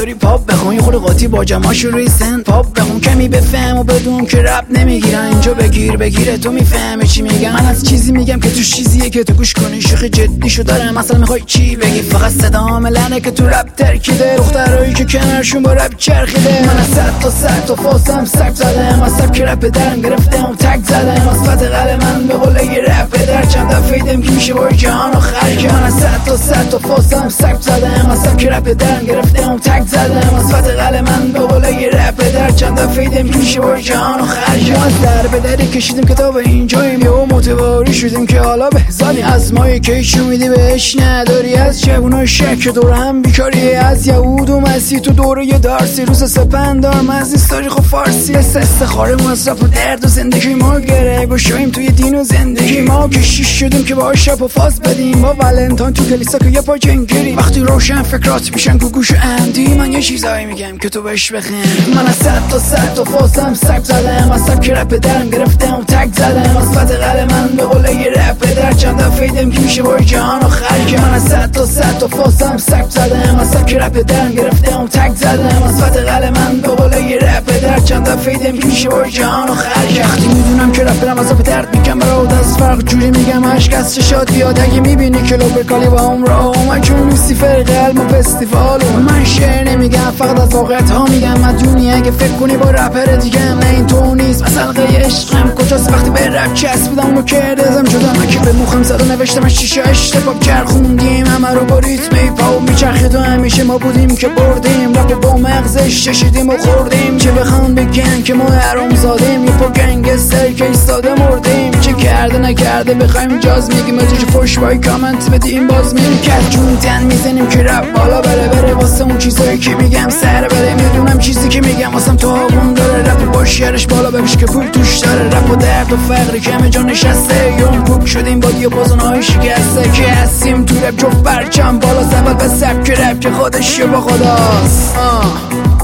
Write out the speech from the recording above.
داری پاپ بخون، خود قاطی با جماش روی سن پاپ بخون، کمی بفهم و بدون که رپ نمیگیرن اینجا بگیره تو میفهمی چی میگم. من از چیزی میگم که تو چیزیه که تو گوش کنی، شوخ جدیشو دارم مثلا میخوای چی بگی، فقط صدا ملنه که تو رپ ترکیده، دخترایی که کنارشون با رپ چرخیده. من از صد تا فاسم سک زدم، از سبک رپ درم گرفتم و تک زدم، از فتح قل من به قول یه رپ در چند دفعه دیدم که میشه با جهانو خرج کرد. من از صد تا فاسم سک زدم، از سبک رپ درم گرفتم و تک زدم، از فتح قل من به قول یه رپ در چند دفعه دیدم که میشه با جهانو خرج کرد. از در به دری کشیدیم کتاب اینجاییم یه متواری شدیم که حالا بهزادی، از مایی که هیچ امیدی بهش نداری، از جوونای شک دور هم بیکاری، از یهود و مسیح تو دوره دارسی، روز سپندار مزیست تاریخ و فارسی، استخاره مصرف و درد و زندگی ما گره گوشاییم توی دین و زندگی ما، که شیش شدیم که با شب و فاز بدیم با ولنتان تو کلیسا که یه پا جنگیری، وقتی روشن فکرات میشن که گوش اندی من یه چیزایی میگم که تو بهش بخند. من از صد تا فاسم سک زدم، از سبک رپ درم گرفتم و تک زدم، از فتح قل من به قول یه رپ در چند دفعه دیدم که میشه با جهانو خرج کرد. من از صد تا فاسم سک زدم، از سبک رپ درم گرفتم و تک زدم، از فتح قل من به قول یه رپ در چند دفعه دیدم که میشه با جهانو خرج کرد. وقتی میدونم که رپ برم عذاب درد میگم برات، از فرق جوری میگم عشق از چشات بیاد، اگه میبینی که لوبرکالی با هم راه اومد چون لوسیفر قلب و فستیوال، من شعر نمیگم فقط از واقعیت ها میگم، مدونی اگه فکر کنی با رپر دیگه نه این تو نیست، مثلا عشقم کجاست وقتی به رپ چسبیدم اونو کردم شدم، من که به مخم زد و نوشتم شیشه اشتباه چرخوندیم همه رو با ریتم ایپا و میچرخید و همیشه ما بودیم که بردیم، رپ با مغزش چشیدیم و خوردیم، چه بخوان بگن که ما حرام زادیم، یه پا گنگستر که ایستاده مردیم، چه کرده نکرده بخوایم جاز میگیم، ازش فوش بای کامنت بدیم باز میریم کت جون تن میزنیم که رپ بالا بره واسه اون چیزایی که میگم سر بره، میدونم چیزی که میگم واسم تو آبون داره، رپ با شعرش بالا ببیش که پول توش داره، رپ و درد و فقری که همه جا نشسته، یون کوک شدیم با دیاپازونهای شکسته، که هستیم تو رپ جفت برچم بالا، زبل به سبک رپ که خودش با خداست.